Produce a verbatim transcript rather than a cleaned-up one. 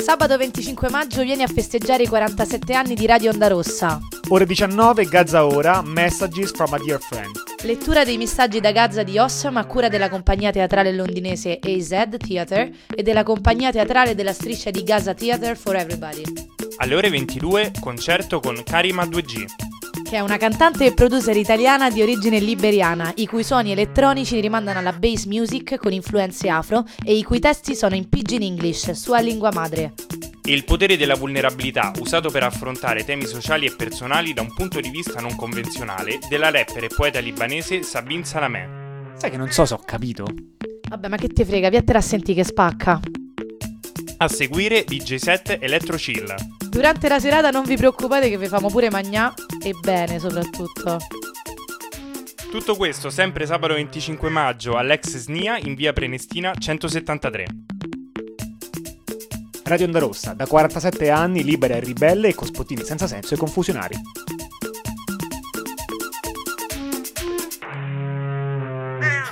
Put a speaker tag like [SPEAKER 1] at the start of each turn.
[SPEAKER 1] Sabato venticinque maggio vieni a festeggiare i quarantasette anni di Radio Onda Rossa.
[SPEAKER 2] Ore diciannove, Gaza Ora, Messages from a Dear Friend.
[SPEAKER 1] Lettura dei messaggi da Gaza di Ossam a cura della compagnia teatrale londinese A Z Theatre e della compagnia teatrale della striscia di Gaza Theatre for Everybody.
[SPEAKER 3] Alle ore ventidue, concerto con Karima due G,
[SPEAKER 1] che è una cantante e producer italiana di origine liberiana, i cui suoni elettronici rimandano alla bass music con influenze afro e i cui testi sono in Pidgin English, sua lingua madre.
[SPEAKER 3] e il potere della vulnerabilità usato per affrontare temi sociali e personali da un punto di vista non convenzionale della rapper e poeta libanese Sabine Salameh.
[SPEAKER 2] Sai che non so se ho capito.
[SPEAKER 1] Vabbè, ma che te frega, viatela a senti che spacca.
[SPEAKER 3] A seguire D J set Electro Chill.
[SPEAKER 1] Durante la serata non vi preoccupate che vi famo pure magnà, e bene soprattutto.
[SPEAKER 3] Tutto questo sempre sabato venticinque maggio all'ex S N I A in via Prenestina centosettantatré.
[SPEAKER 2] Radio Onda Rossa, da quarantasette anni, libera e ribelle e con spottini senza senso e confusionari.